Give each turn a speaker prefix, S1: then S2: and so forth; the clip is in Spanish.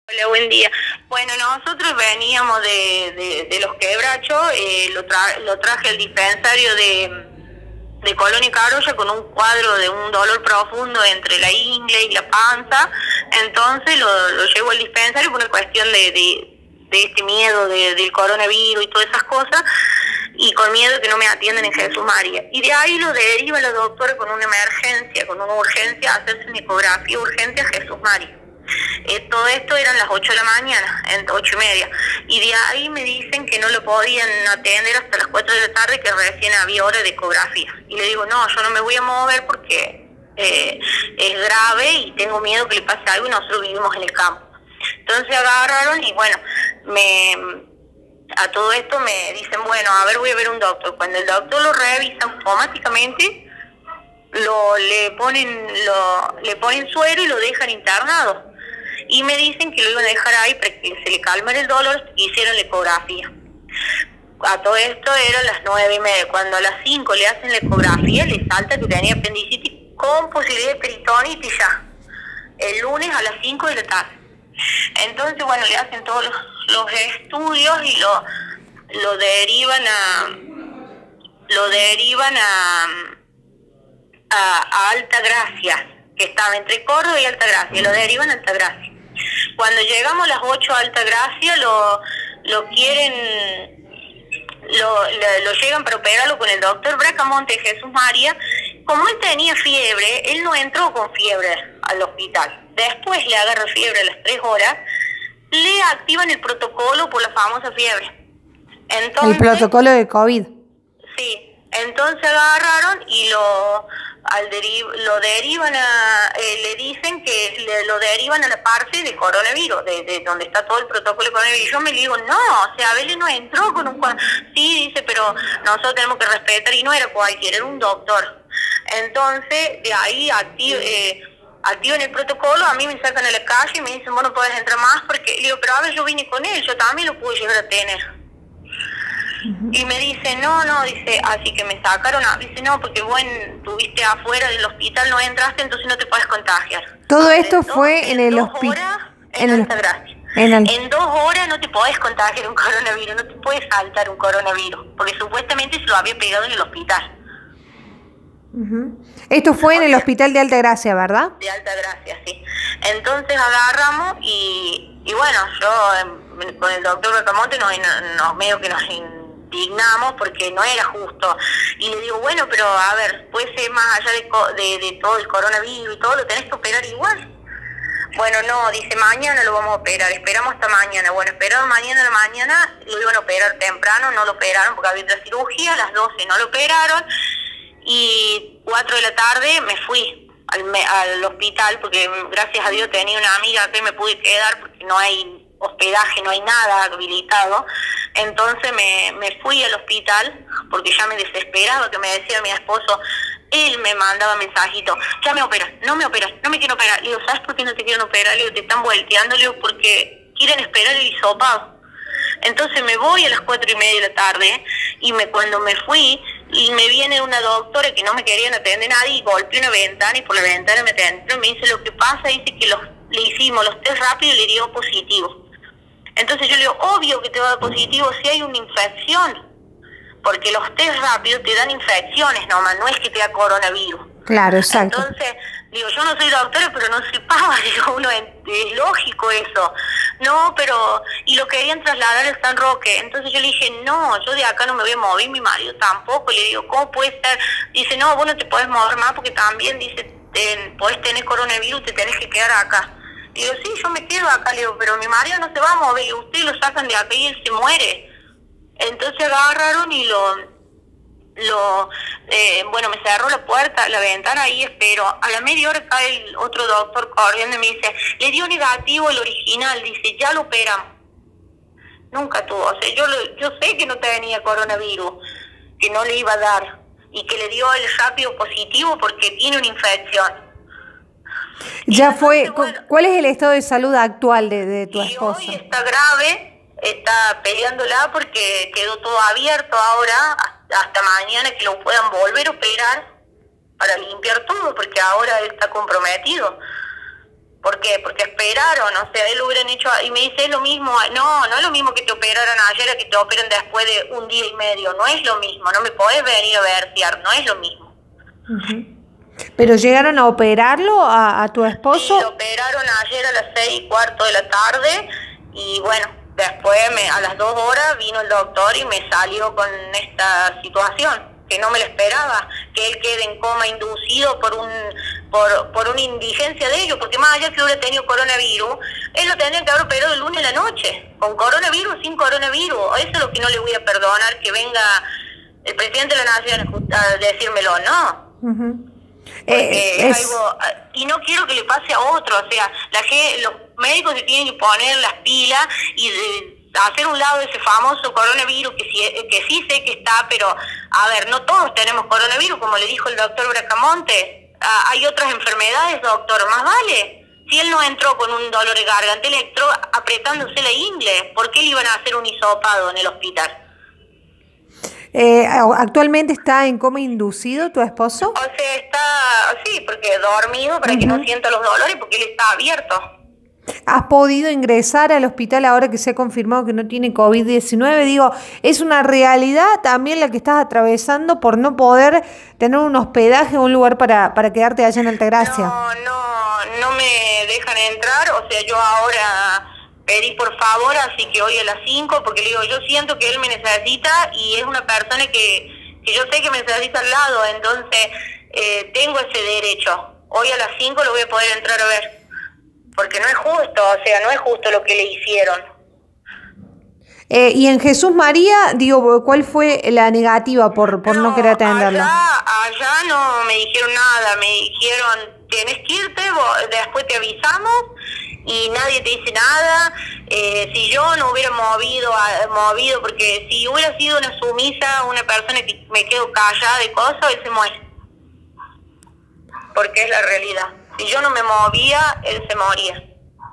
S1: Hola, buen día. Bueno, nosotros veníamos de Los Quebrachos, lo traje al dispensario de Colón y Carolla con un cuadro de un dolor profundo entre la ingle y la panza. Entonces lo llevo al dispensario por una cuestión de este miedo del coronavirus y todas esas cosas, y con miedo que no me atiendan en Jesús María. Y de ahí lo deriva la doctora con una emergencia, con una urgencia, a hacerse una ecografía urgente a Jesús María. Todo esto eran las 8 de la mañana, 8:30, y de ahí me dicen que no lo podían atender hasta las 4 de la tarde, que recién había hora de ecografía. Y le digo, no, yo no me voy a mover porque es grave y tengo miedo que le pase algo, y nosotros vivimos en el campo. Entonces agarraron y bueno, a todo esto me dicen, bueno, a ver, voy a ver un doctor. Cuando el doctor lo revisa automáticamente, le ponen suero y lo dejan internado. Y me dicen que lo iban a dejar ahí para que se le calmara el dolor, y hicieron la ecografía. A todo esto eran las 9:30. Cuando a las 5 le hacen la ecografía, le salta que tenía apendicitis con posibilidad de peritonitis ya. El lunes a las 5 de la tarde. Entonces, bueno, le hacen todos los estudios y lo derivan a Altagracia, que estaba entre Córdoba y Altagracia. Lo derivan a Altagracia. Cuando llegamos a las 8 a Altagracia, lo llegan para operarlo con el doctor Bracamonte Jesús María. Como él tenía fiebre, él no entró con fiebre al hospital. Después le agarra fiebre a las 3 horas, le activan el protocolo por la famosa fiebre. Entonces,
S2: El protocolo de COVID.
S1: sí, entonces agarraron y lo derivan le dicen que lo derivan a la parte de coronavirus, de donde está todo el protocolo de coronavirus. Y yo me digo, no, o sea, Abel no entró con un sí, dice, pero nosotros tenemos que respetar, y no era cualquiera, era un doctor. Entonces, de ahí activan el protocolo, a mí me sacan a la calle y me dicen, bueno, no puedes entrar más, porque le digo, pero a ver, yo vine con él, yo también lo pude llegar a tener. Y me dice, no, dice, así que me sacaron, dice, no, porque bueno, estuviste afuera del hospital, no entraste, entonces no te puedes contagiar.
S2: Todo esto fue en el
S1: hospital.
S2: en
S1: En
S2: el
S1: Altagracia.
S2: en el
S1: En 2 horas no te podés contagiar un coronavirus, no te puedes saltar un coronavirus, porque supuestamente se lo había pegado en el hospital.
S2: Esto fue en
S1: O
S2: el
S1: sea,
S2: hospital de Altagracia, ¿verdad?
S1: de Altagracia, sí. Entonces agarramos y bueno, yo con el doctor Bracamonte medio que nos indignamos porque no era justo. Y le digo, bueno, pero a ver, puede ser más allá de todo el coronavirus y todo, lo tenés que operar igual. Bueno, no, dice, mañana lo vamos a operar, esperamos hasta mañana. Bueno, esperaron mañana a la mañana, lo iban a operar temprano, no lo operaron porque había otra cirugía, a las 12 no lo operaron, y 4 de la tarde me fui al hospital, porque gracias a Dios tenía una amiga que me pude quedar, porque no hay hospedaje, no hay nada habilitado. Entonces me fui al hospital, porque ya me desesperaba, que me decía mi esposo, él me mandaba mensajitos, ya me operas, no me quiero operar. Le digo, ¿sabes por qué no te quieren operar? Le digo, te están volteando, le digo, porque quieren esperar el hisopado. Entonces me voy a las 4:30 de la tarde, y cuando me fui, y me viene una doctora que no me querían atender nadie, y golpeé una ventana, y por la ventana me atendieron. Me dice, lo que pasa, dice que le hicimos los test rápidos y le dio positivo. Entonces yo le digo, obvio que te va a dar positivo si hay una infección, porque los test rápidos te dan infecciones nomás, no es que te da coronavirus.
S2: Claro, exacto.
S1: Entonces, digo, yo no soy doctora, pero no soy pava, digo, es lógico eso. No, pero, y lo querían trasladar al San Roque. Entonces yo le dije, no, yo de acá no me voy a mover, mi marido tampoco. Le digo, ¿cómo puede ser? Dice, no, vos no te podés mover más porque también, dice, podés tener coronavirus, te tenés que quedar acá. Digo, sí, yo me quedo acá, le digo, pero mi marido no se va a mover, y ustedes lo sacan de acá y él se muere. Entonces agarraron y bueno, me cerró la puerta, la ventana, y espero. A la media hora cae el otro doctor corriendo y me dice, le dio negativo el original, dice, ya lo operamos. Nunca tuvo, o sea, yo sé que no tenía coronavirus, que no le iba a dar, y que le dio el rápido positivo porque tiene una infección.
S2: Ya
S1: Entonces,
S2: fue.
S1: bueno,
S2: ¿Cuál es el estado de salud actual de tu
S1: y
S2: esposo?
S1: hoy está grave, está peleándola porque quedó todo abierto ahora, hasta mañana que lo puedan volver a operar para limpiar todo, porque ahora él está comprometido. ¿Por qué? Porque esperaron, o sea, él lo hubieran hecho, y me dice, es lo mismo, no es lo mismo que te operaran ayer a que te operen después de un día y medio, no es lo mismo, no me podés venir a versear, no es lo mismo.
S2: ¿Pero llegaron a operarlo a tu esposo?
S1: Sí, lo operaron ayer a las 6:15 de la tarde, y bueno, después a las 2 horas vino el doctor y me salió con esta situación, que no me lo esperaba, que él quede en coma inducido por una indigencia de ellos, porque más allá que hubiera tenido coronavirus, él lo tenía que haber operado el lunes en la noche, con coronavirus, sin coronavirus. Eso es lo que no le voy a perdonar, que venga el presidente de la Nación a decírmelo, no. Porque es algo, y no quiero que le pase a otro, o sea, los médicos se tienen que poner las pilas y hacer un lado ese famoso coronavirus que sí sé que está, pero a ver, no todos tenemos coronavirus, como le dijo el doctor Bracamonte. Hay otras enfermedades, doctor, más vale. Si él no entró con un dolor de garganta, él entró apretándose la ingle. ¿Por qué le iban a hacer un hisopado en el hospital?
S2: ¿Actualmente está en coma inducido tu esposo?
S1: O sea, está, sí, porque dormido para que no sienta los dolores, porque él está abierto.
S2: ¿Has podido ingresar al hospital ahora que se ha confirmado que no tiene COVID-19? Digo, es una realidad también la que estás atravesando por no poder tener un hospedaje o un lugar para quedarte allá en Altagracia.
S1: No me dejan entrar, o sea, yo ahora pedí por favor, así que hoy a las 5, porque le digo, yo siento que él me necesita y es una persona que yo sé que me necesita al lado, entonces tengo ese derecho. Hoy a las 5 lo voy a poder entrar a ver. Porque no es justo, o sea, no es justo lo que le hicieron.
S2: Y en Jesús María, digo, ¿cuál fue la negativa por no querer atenderlo?
S1: Allá no me dijeron nada, me dijeron, tienes que irte, después te avisamos, y nadie te dice nada. Si yo no hubiera movido, porque si hubiera sido una sumisa, una persona que me quedo callada de cosas, él se muere. Porque es la realidad. Si yo no me movía, él se moría.